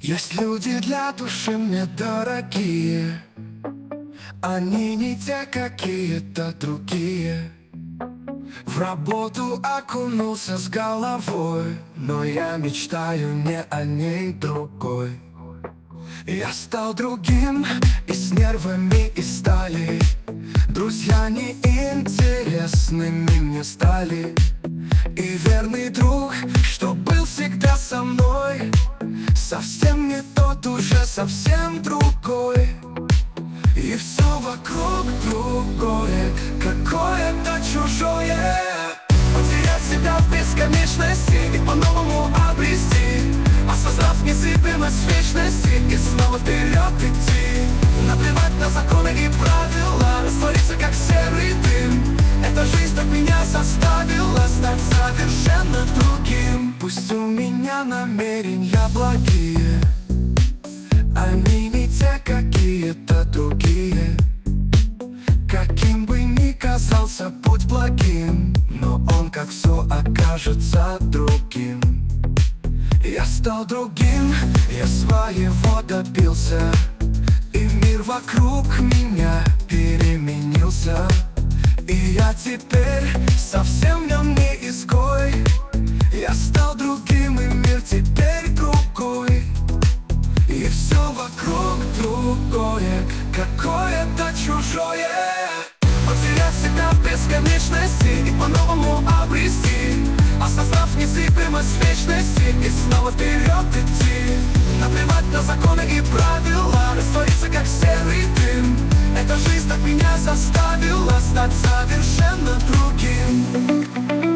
Есть люди для души мне дорогие, они не те, какие-то другие. В работу окунулся с головой, но я мечтаю не о ней другой. Я стал другим, и с нервами из стали. Друзья неинтересными мне стали. И верный друг, что был всегда со мной, совсем не тот, уже совсем другой. И все вокруг другое, какое-то чужое. Потерять себя в бесконечности и по-новому обрести, осознав незыблемость вечности и снова вперед идти. Наплевать на законы и правила, раствориться как серый дым. Эта жизнь так меня заставила стать совершенно другим. Пусть у меня намерения благие, они не те, какие-то другие. Каким бы ни казался путь благим, но он, как все, окажется другим. Я стал другим, я своего добился, и мир вокруг меня переменился. И я теперь совсем в нем не изгой. Я стал другим, и мир теперь другой. И все вокруг другое, какое-то чужое. Потерять себя в бесконечности и по-новому обрести, осознав незыблемость вечности и снова вперед идти. Наплевать на законы и правила, раствориться как серый дым. Эта жизнь так меня заставила стать совершенно другим.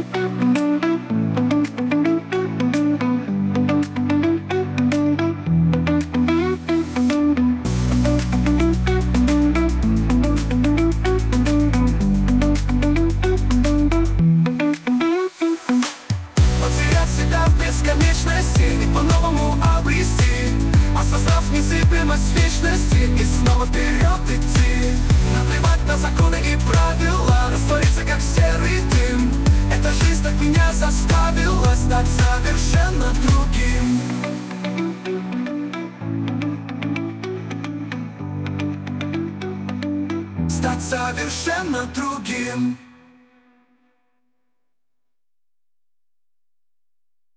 И по-новому обрести, осознав незыблемость вечности и снова вперед идти. Наплевать на законы и правила, раствориться как серый дым. Эта жизнь так меня заставила стать совершенно другим. Стать совершенно другим.